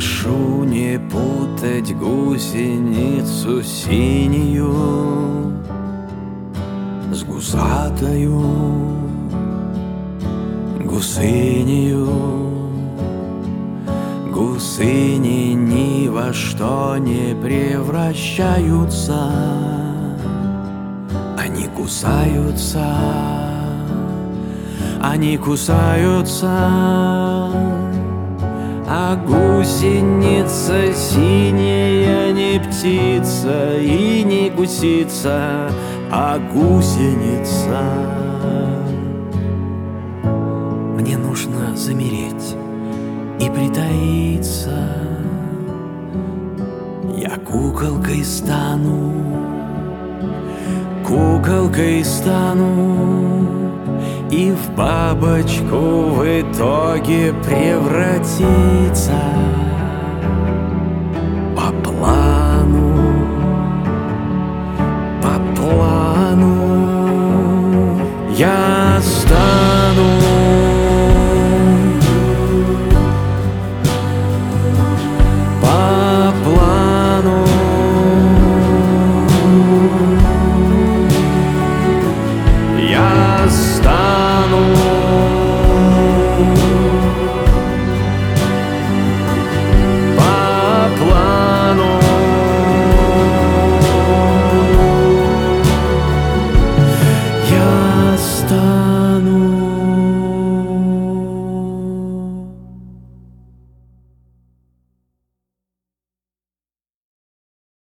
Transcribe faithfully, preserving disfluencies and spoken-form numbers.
Прошу не путать гусеницу синюю с гусатою гусынею. Гусыни ни во что не превращаются, они кусаются, они кусаются. А гусеница синяя не птица и не гусица, а гусеница. Мне нужно замереть и притаиться. Я куколкой стану, куколкой стану, и в бабочку в итоге превратиться.